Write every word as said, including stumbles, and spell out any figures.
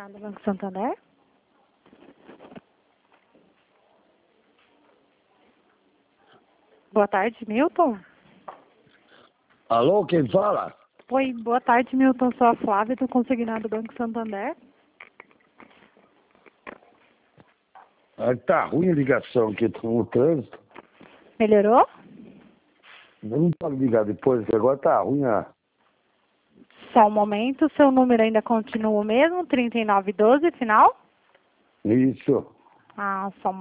Consignado Banco Santander? Boa tarde, Milton. Alô, quem fala? Oi, boa tarde, Milton. Sou a Flávia do Consignado Banco Santander. Ah, tá ruim a ligação aqui, tô no trânsito. Melhorou? Eu não pode ligar depois, que agora tá ruim a... Só um momento. Seu número ainda continua o mesmo? trinta e nove doze, final? Isso. Ah, só um